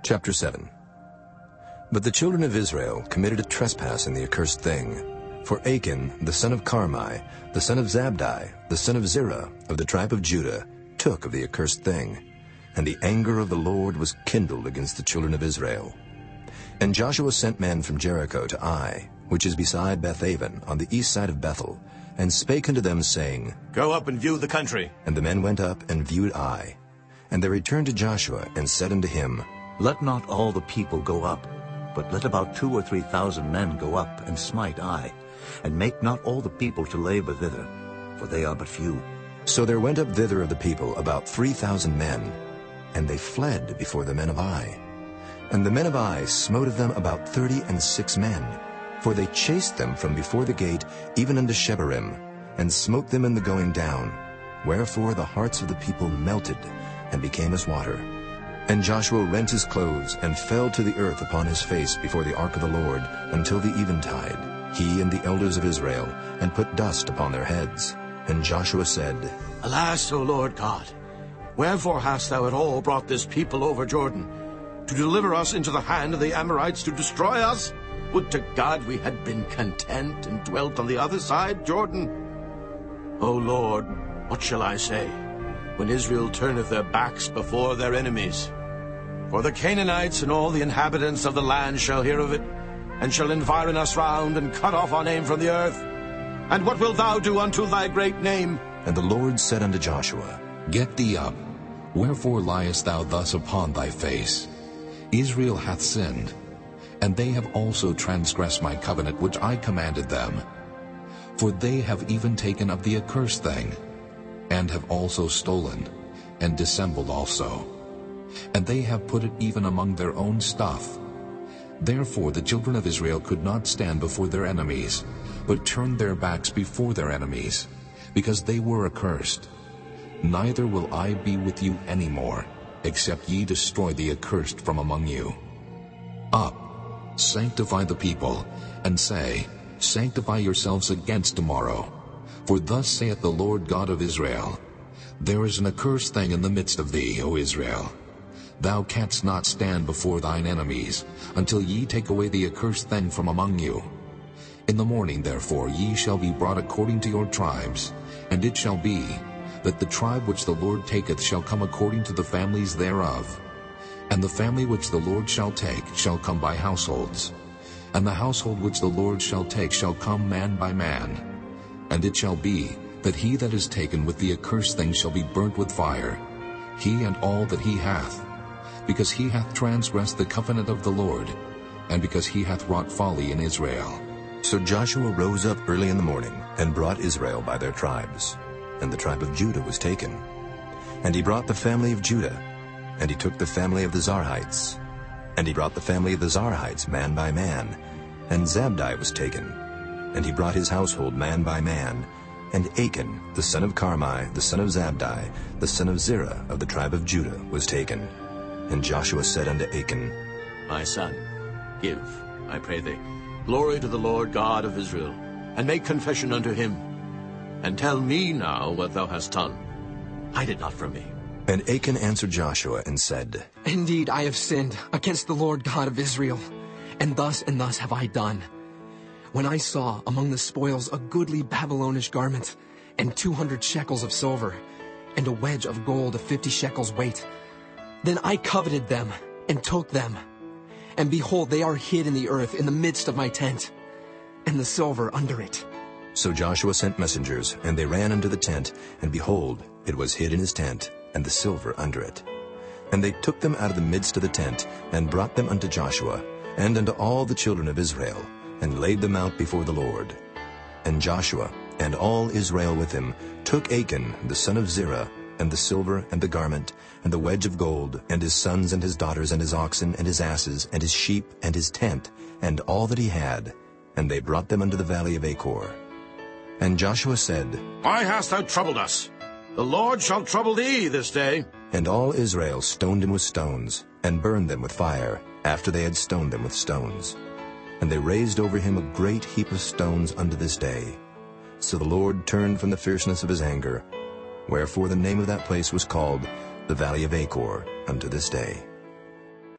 Chapter 7. But the children of Israel committed a trespass in the accursed thing. For Achan, the son of Carmi, the son of Zabdi, the son of Zerah, of the tribe of Judah, took of the accursed thing. And the anger of the Lord was kindled against the children of Israel. And Joshua sent men from Jericho to Ai, which is beside Bethaven, on the east side of Bethel, and spake unto them, saying, Go up and view the country. And the men went up and viewed Ai. And they returned to Joshua, and said unto him, Let not all the people go up, but let about 2,000 or 3,000 men go up and smite Ai, and make not all the people to labor thither, for they are but few. So there went up thither of the people about 3,000 men, and they fled before the men of Ai. And the men of Ai smote of them about 36 men, for they chased them from before the gate even unto Shebarim, and smote them in the going down. Wherefore the hearts of the people melted, and became as water. And Joshua rent his clothes, and fell to the earth upon his face before the ark of the Lord, until the eventide, he and the elders of Israel, and put dust upon their heads. And Joshua said, Alas, O Lord God, wherefore hast thou at all brought this people over Jordan, to deliver us into the hand of the Amorites to destroy us? Would to God we had been content and dwelt on the other side Jordan. O Lord, what shall I say, when Israel turneth their backs before their enemies? For the Canaanites and all the inhabitants of the land shall hear of it, and shall environ us round, and cut off our name from the earth. And what wilt thou do unto thy great name? And the Lord said unto Joshua, Get thee up. Wherefore liest thou thus upon thy face? Israel hath sinned, and they have also transgressed my covenant which I commanded them. For they have even taken of the accursed thing, and have also stolen, and dissembled also. And they have put it even among their own stuff. Therefore the children of Israel could not stand before their enemies, but turned their backs before their enemies, because they were accursed. Neither will I be with you any more, except ye destroy the accursed from among you. Up, sanctify the people, and say, Sanctify yourselves against tomorrow. For thus saith the Lord God of Israel, There is an accursed thing in the midst of thee, O Israel. Thou canst not stand before thine enemies, until ye take away the accursed thing from among you. In the morning, therefore, ye shall be brought according to your tribes, and it shall be, that the tribe which the Lord taketh shall come according to the families thereof. And the family which the Lord shall take shall come by households. And the household which the Lord shall take shall come man by man. And it shall be, that he that is taken with the accursed thing shall be burnt with fire, he and all that he hath, because he hath transgressed the covenant of the Lord, and because he hath wrought folly in Israel. So Joshua rose up early in the morning, and brought Israel by their tribes. And the tribe of Judah was taken. And he brought the family of Judah, and he took the family of the Zarhites. And he brought the family of the Zarhites man by man, and Zabdi was taken. And he brought his household man by man, and Achan, the son of Carmi, the son of Zabdi, the son of Zerah, of the tribe of Judah, was taken. And Joshua said unto Achan, My son, give, I pray thee, glory to the Lord God of Israel, and make confession unto him. And tell me now what thou hast done. Hide it not from me. And Achan answered Joshua and said, Indeed, I have sinned against the Lord God of Israel, and thus have I done. When I saw among the spoils a goodly Babylonish garment, and 200 shekels of silver, and a wedge of gold of 50 shekels weight, then I coveted them, and took them. And behold, they are hid in the earth in the midst of my tent, and the silver under it. So Joshua sent messengers, and they ran unto the tent, and behold, it was hid in his tent, and the silver under it. And they took them out of the midst of the tent, and brought them unto Joshua, and unto all the children of Israel, and laid them out before the Lord. And Joshua, and all Israel with him, took Achan the son of Zerah, and the silver, and the garment, and the wedge of gold, and his sons, and his daughters, and his oxen, and his asses, and his sheep, and his tent, and all that he had, and they brought them unto the valley of Achor. And Joshua said, Why hast thou troubled us? The Lord shall trouble thee this day. And all Israel stoned him with stones, and burned them with fire, after they had stoned them with stones. And they raised over him a great heap of stones unto this day. So the Lord turned from the fierceness of his anger, wherefore the name of that place was called the Valley of Achor unto this day.